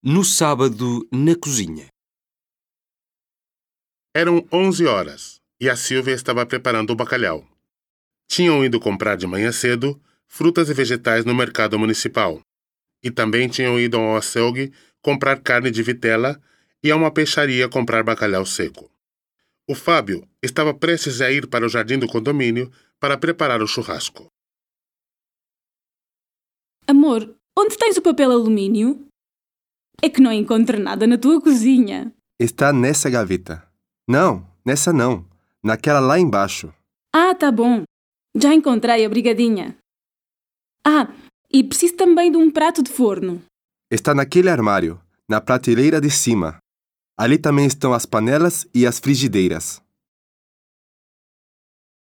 No sábado, na cozinha. Eram 11 horas e a Silvia estava preparando o bacalhau. Tinham ido comprar de manhã cedo frutas e vegetais no mercado municipal. E também tinham ido ao açougue comprar carne de vitela e a uma peixaria comprar bacalhau seco. O Fábio estava prestes a ir para o jardim do condomínio para preparar o churrasco. Amor, onde tens o papel alumínio? É que não encontro nada na tua cozinha. Está nessa gaveta. Não, nessa não. Naquela lá embaixo. Ah, tá bom. Já encontrei a brigadinha. Ah, e preciso também de um prato de forno. Está naquele armário, na prateleira de cima. Ali também estão as panelas e as frigideiras.